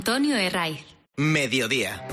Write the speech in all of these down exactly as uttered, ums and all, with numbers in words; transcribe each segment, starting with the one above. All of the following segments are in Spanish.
Antonio Herraiz. Mediodía.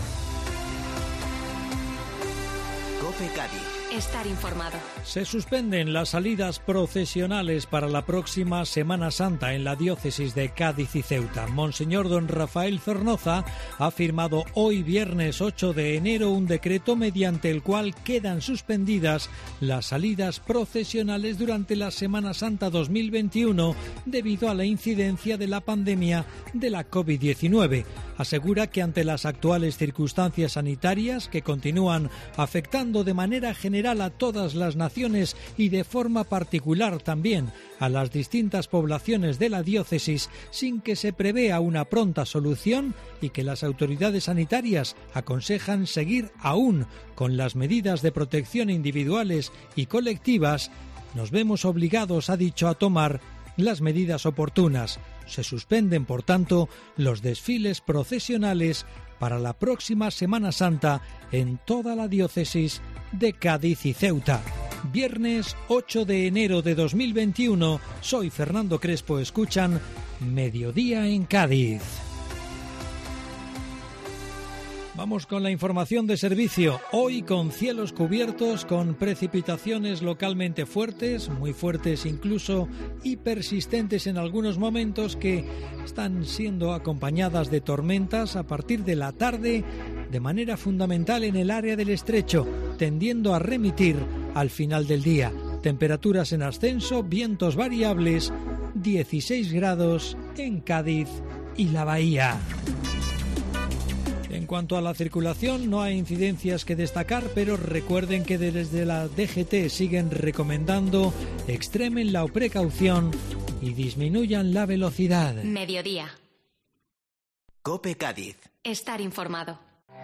COPE Cádiz. Estar informado. Se suspenden las salidas procesionales para la próxima Semana Santa en la diócesis de Cádiz y Ceuta. Monseñor don Rafael Zornoza ha firmado hoy viernes ocho de enero un decreto mediante el cual quedan suspendidas las salidas procesionales durante la Semana Santa dos mil veintiuno debido a la incidencia de la pandemia de la covid diecinueve. Asegura que ante las actuales circunstancias sanitarias que continúan afectando de manera general a todas las naciones y de forma particular también a las distintas poblaciones de la diócesis, sin que se prevea una pronta solución y que las autoridades sanitarias aconsejan seguir aún con las medidas de protección individuales y colectivas, nos vemos obligados, ha dicho, a tomar las medidas oportunas. Se suspenden, por tanto, los desfiles procesionales para la próxima Semana Santa en toda la diócesis de Cádiz y Ceuta. Viernes ocho de enero de dos mil veintiuno, soy Fernando Crespo, escuchan Mediodía en Cádiz. Vamos con la información de servicio. Hoy con cielos cubiertos, con precipitaciones localmente fuertes, muy fuertes incluso, y persistentes en algunos momentos que están siendo acompañadas de tormentas a partir de la tarde, de manera fundamental en el área del Estrecho, tendiendo a remitir al final del día. Temperaturas en ascenso, vientos variables, dieciséis grados en Cádiz y la Bahía. En cuanto a la circulación, no hay incidencias que destacar, pero recuerden que desde la D G T siguen recomendando extremen la precaución y disminuyan la velocidad. Mediodía. COPE Cádiz. Estar informado.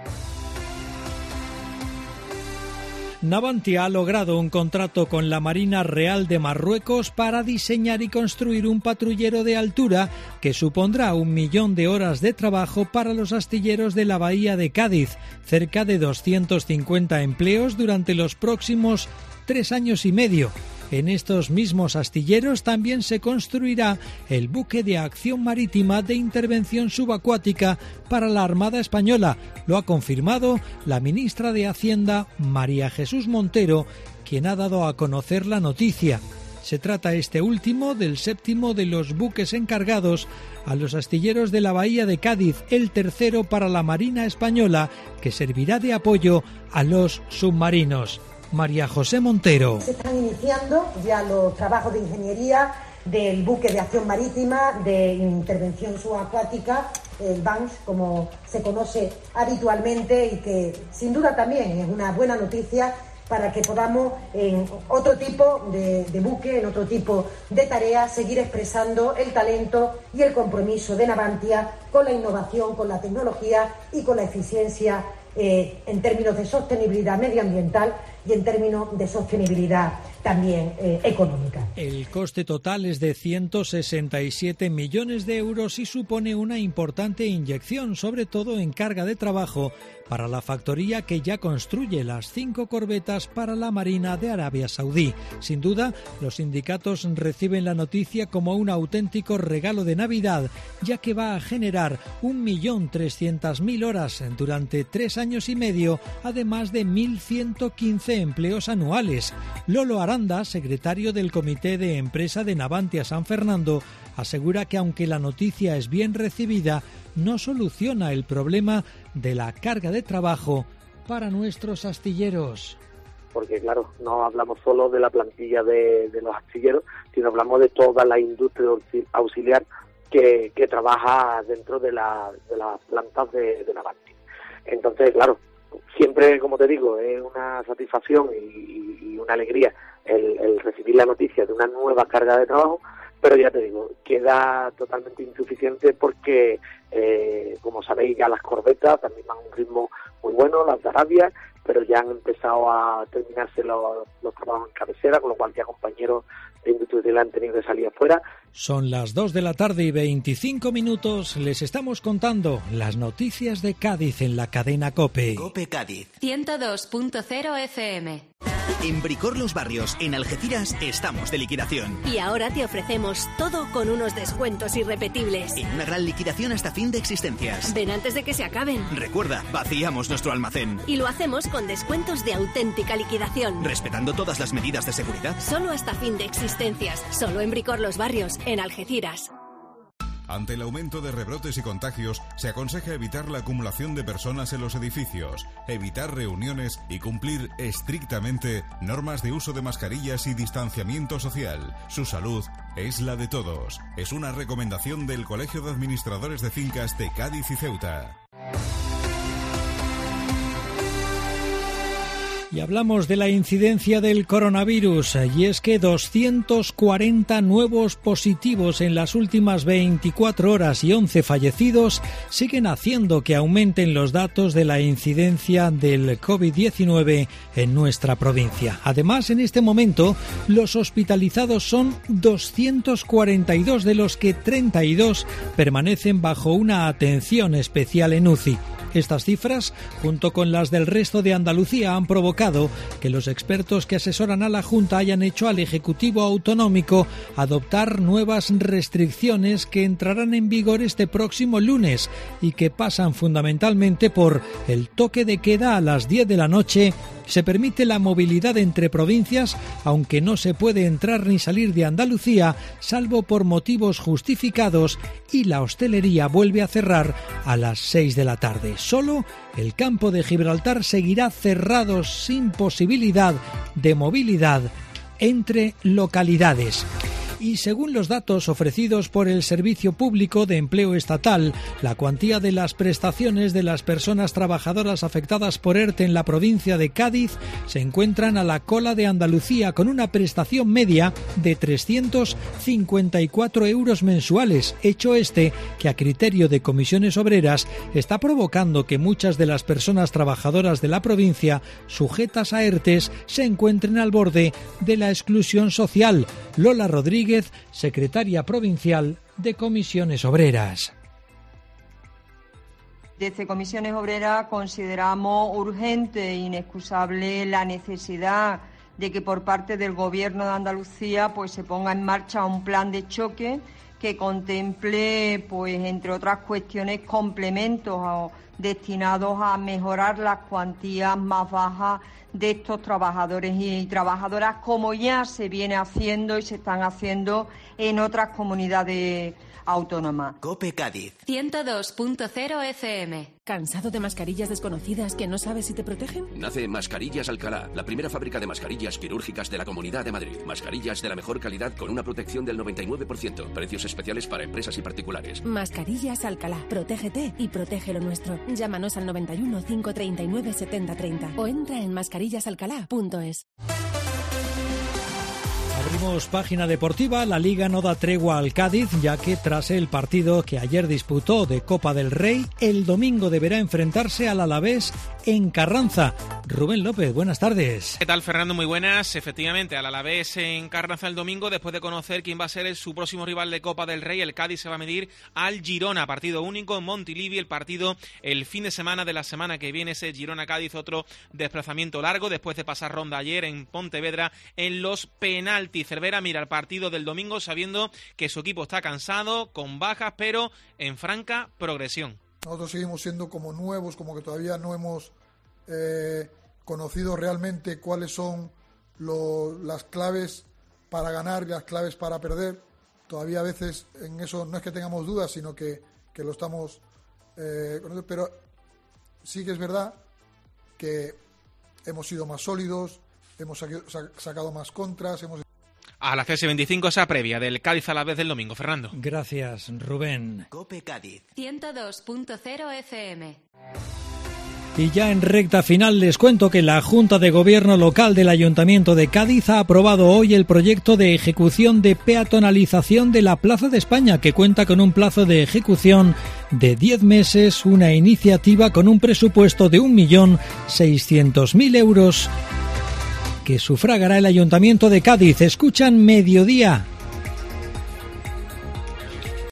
Navantia ha logrado un contrato con la Marina Real de Marruecos para diseñar y construir un patrullero de altura que supondrá un millón de horas de trabajo para los astilleros de la Bahía de Cádiz, cerca de doscientos cincuenta empleos durante los próximos tres años y medio. En estos mismos astilleros también se construirá el buque de acción marítima de intervención subacuática para la Armada Española. Lo ha confirmado la ministra de Hacienda, María Jesús Montero, quien ha dado a conocer la noticia. Se trata este último del séptimo de los buques encargados a los astilleros de la Bahía de Cádiz, el tercero para la Marina Española, que servirá de apoyo a los submarinos. María José Montero. Se están iniciando ya los trabajos de ingeniería del buque de acción marítima de intervención subacuática, el B A N S, como se conoce habitualmente, y que sin duda también es una buena noticia para que podamos en otro tipo de, de buque, en otro tipo de tareas, seguir expresando el talento y el compromiso de Navantia con la innovación, con la tecnología y con la eficiencia eh, en términos de sostenibilidad medioambiental y en términos de sostenibilidad también eh, económica. El coste total es de ciento sesenta y siete millones de euros y supone una importante inyección, sobre todo en carga de trabajo, para la factoría que ya construye las cinco corbetas para la Marina de Arabia Saudí. Sin duda, los sindicatos reciben la noticia como un auténtico regalo de Navidad, ya que va a generar un millón trescientas mil horas durante tres años y medio, además de mil ciento quince empleos anuales. Lolo Aranda, secretario del Comité de Empresa de Navantia San Fernando, asegura que aunque la noticia es bien recibida, no soluciona el problema de la carga de trabajo para nuestros astilleros. Porque claro, no hablamos solo de la plantilla de, de los astilleros, sino hablamos de toda la industria auxiliar que, que trabaja dentro de, la, de las plantas de, de Navantia. Entonces, claro, siempre, como te digo, es una satisfacción y, y una alegría el, el recibir la noticia de una nueva carga de trabajo, pero ya te digo, queda totalmente insuficiente porque, eh, como sabéis, ya las corbetas también van a un ritmo muy bueno, las de Arabia, pero ya han empezado a terminarse los, los trabajos en cabecera, con lo cual ya compañeros de industria han tenido que salir afuera. Son las dos de la tarde y veinticinco minutos. Les estamos contando las noticias de Cádiz en la cadena COPE. COPE Cádiz. ciento dos punto cero F M. En Bricor Los Barrios, en Algeciras, estamos de liquidación. Y ahora te ofrecemos todo con unos descuentos irrepetibles. En una gran liquidación hasta fin de existencias. Ven antes de que se acaben. Recuerda, vaciamos nuestro almacén. Y lo hacemos con descuentos de auténtica liquidación. Respetando todas las medidas de seguridad. Solo hasta fin de existencias. Solo en Bricor Los Barrios, en Algeciras. Ante el aumento de rebrotes y contagios, se aconseja evitar la acumulación de personas en los edificios, evitar reuniones y cumplir estrictamente normas de uso de mascarillas y distanciamiento social. Su salud es la de todos. Es una recomendación del Colegio de Administradores de Fincas de Cádiz y Ceuta. Y hablamos de la incidencia del coronavirus, y es que doscientos cuarenta nuevos positivos en las últimas veinticuatro horas y once fallecidos siguen haciendo que aumenten los datos de la incidencia del COVID diecinueve en nuestra provincia. Además, en este momento, los hospitalizados son doscientos cuarenta y dos, de los que treinta y dos permanecen bajo una atención especial en U C I. Estas cifras, junto con las del resto de Andalucía, han provocado que los expertos que asesoran a la Junta hayan hecho al Ejecutivo Autonómico adoptar nuevas restricciones que entrarán en vigor este próximo lunes y que pasan fundamentalmente por el toque de queda a las diez de la noche. Se permite la movilidad entre provincias, aunque no se puede entrar ni salir de Andalucía, salvo por motivos justificados, y la hostelería vuelve a cerrar a las seis de la tarde. Solo el campo de Gibraltar seguirá cerrado sin posibilidad de movilidad entre localidades. Y según los datos ofrecidos por el Servicio Público de Empleo Estatal, la cuantía de las prestaciones de las personas trabajadoras afectadas por ERTE en la provincia de Cádiz se encuentran a la cola de Andalucía, con una prestación media de trescientos cincuenta y cuatro euros mensuales, hecho este que, a criterio de Comisiones Obreras, está provocando que muchas de las personas trabajadoras de la provincia sujetas a ERTEs se encuentren al borde de la exclusión social. Lola Rodríguez, secretaria provincial de Comisiones Obreras. Desde Comisiones Obreras consideramos urgente e inexcusable la necesidad de que por parte del Gobierno de Andalucía pues se ponga en marcha un plan de choque que contemple, pues entre otras cuestiones, complementos a, destinados a mejorar las cuantías más bajas de estos trabajadores y trabajadoras, como ya se viene haciendo y se están haciendo en otras comunidades autónomas. COPE Cádiz ciento dos punto cero F M. ¿Cansado de mascarillas desconocidas que no sabes si te protegen? Nace Mascarillas Alcalá, la primera fábrica de mascarillas quirúrgicas de la Comunidad de Madrid. Mascarillas de la mejor calidad con una protección del noventa y nueve por ciento. Precios especiales para empresas y particulares. Mascarillas Alcalá. Protégete y protege lo nuestro. Llámanos al noventa y uno, cinco treinta y nueve, setenta treinta o entra en mascarillas alcalá punto es. Abrimos página deportiva. La Liga no da tregua al Cádiz, ya que tras el partido que ayer disputó de Copa del Rey, el domingo deberá enfrentarse al Alavés en Carranza. Rubén López, buenas tardes. ¿Qué tal, Fernando? Muy buenas. Efectivamente, al Alavés en Carranza el domingo, después de conocer quién va a ser el, su próximo rival de Copa del Rey. El Cádiz se va a medir al Girona, partido único en Montilivi, el partido el fin de semana de la semana que viene, ese Girona-Cádiz, otro desplazamiento largo, después de pasar ronda ayer en Pontevedra en los penaltis. Cervera mira el partido del domingo sabiendo que su equipo está cansado, con bajas, pero en franca progresión. Nosotros seguimos siendo como nuevos, como que todavía no hemos eh, conocido realmente cuáles son lo, las claves para ganar y las claves para perder. Todavía a veces en eso no es que tengamos dudas, sino que, que lo estamos... Eh, pero sí que es verdad que hemos sido más sólidos, hemos sacado más contras, hemos... A la C S veinticinco, esa previa del Cádiz a la vez del domingo. Fernando. Gracias, Rubén. COPE Cádiz ciento dos punto cero F M. Y ya en recta final les cuento que la Junta de Gobierno Local del Ayuntamiento de Cádiz ha aprobado hoy el proyecto de ejecución de peatonalización de la Plaza de España, que cuenta con un plazo de ejecución de diez meses, una iniciativa con un presupuesto de un millón seiscientos mil euros que sufragará el Ayuntamiento de Cádiz. Escuchan Mediodía